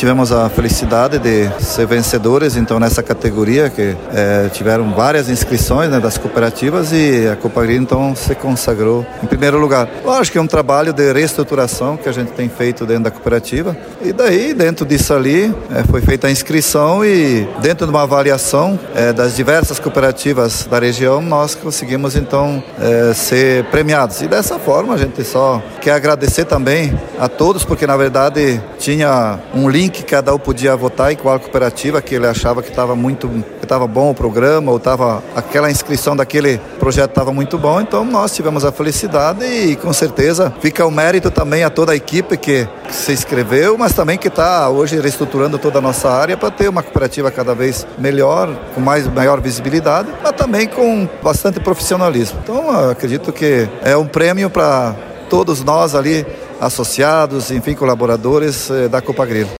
tivemos a felicidade de ser vencedores então nessa categoria, que tiveram várias inscrições, né, das cooperativas, e a Copagril então se consagrou em primeiro lugar. Lógico que é um trabalho de reestruturação que a gente tem feito dentro da cooperativa, e daí dentro disso ali foi feita a inscrição, e dentro de uma avaliação das diversas cooperativas da região nós conseguimos então ser premiados, e dessa forma a gente só quer agradecer também a todos, porque na verdade tinha um link, cada um podia votar em qual cooperativa que ele achava que estava bom o programa, ou aquela inscrição daquele projeto estava muito bom. Então nós tivemos a felicidade, e com certeza fica o mérito também a toda a equipe que se inscreveu, mas também que está hoje reestruturando toda a nossa área para ter uma cooperativa cada vez melhor, com maior visibilidade, mas também com bastante profissionalismo. Então eu acredito que é um prêmio para todos nós ali, associados, enfim, colaboradores da Copagril.